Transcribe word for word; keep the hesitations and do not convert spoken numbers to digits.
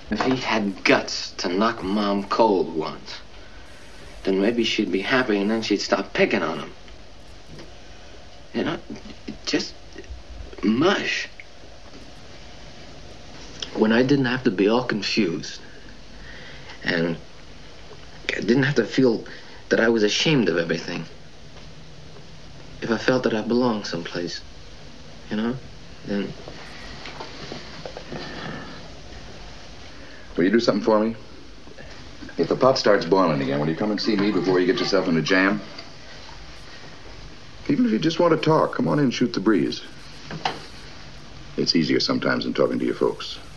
If he had guts to knock Mom cold once, then maybe she'd be happy and then she'd stop picking on him. You know, just mush. When I didn't have to be all confused and I didn't have to feel that I was ashamed of everything. If I felt that I belonged someplace, you know, then... Will you do something for me? If the pot starts boiling again, will you come and see me before you get yourself in a jam? Even if you just want to talk, come on in and shoot the breeze. It's easier sometimes than talking to your folks.